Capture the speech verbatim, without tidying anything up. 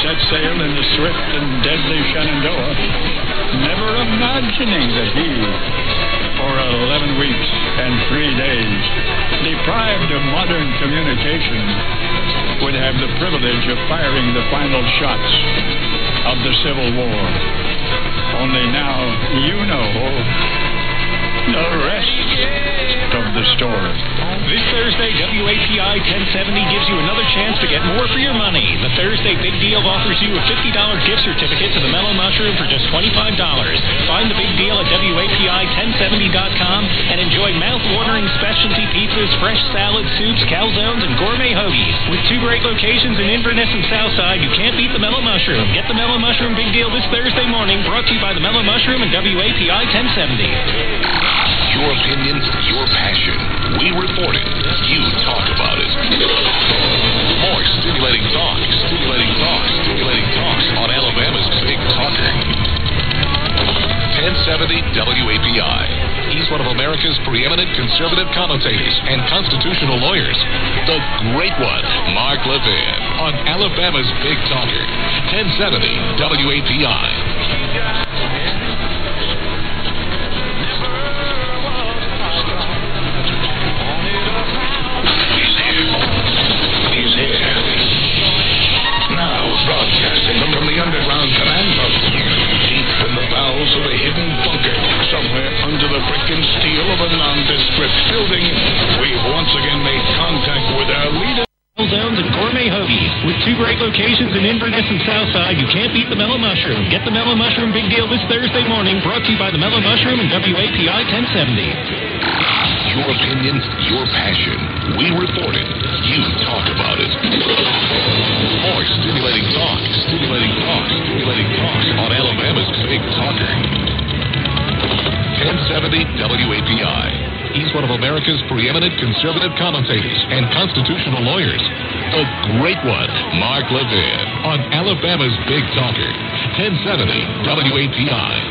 set sail in the swift and deadly Shenandoah, never imagining that he, for eleven weeks and three days, deprived of modern communication, would have the privilege of firing the final shots of the Civil War. Only now you know the rest of the story. This Thursday, W A P I ten seventy gives you another chance to get more for your money. The Thursday Big Deal offers you a fifty dollars gift certificate to the Mellow Mushroom for just twenty-five dollars. Find the Big Deal at W A P I ten seventy dot com and enjoy mouth-watering specialty pizzas, fresh salad, soups, calzones, and gourmet hoagies. With two great locations in Inverness and Southside, you can't beat the Mellow Mushroom. Get the Mellow Mushroom Big Deal this Thursday morning, brought to you by the Mellow Mushroom and W A P I ten seventy. Your opinion, your passion. We report it. You talk about it. More stimulating talk, stimulating talk, stimulating talk on Alabama's Big Talker. ten seventy W A P I. He's one of America's preeminent conservative commentators and constitutional lawyers. The great one, Mark Levin, on Alabama's Big Talker. ten seventy W A P I. Broadcasting from the underground command post, deep in the bowels of a hidden bunker, somewhere under the brick and steel of a nondescript building, we've once again made contact with our leader. Zones and gourmet hoagies. With two great locations in Inverness and Southside, you can't beat the Mellow Mushroom. Get the Mellow Mushroom Big Deal this Thursday morning, brought to you by the Mellow Mushroom and W A P I ten seventy. Your opinion, your passion. We report it. You talk about it. More stimulating talk, stimulating talk, stimulating talk on Alabama's Big Talker. ten seventy W A P I. He's one of America's preeminent conservative commentators and constitutional lawyers. The great one, Mark Levin, on Alabama's Big Talker. ten seventy W A P I.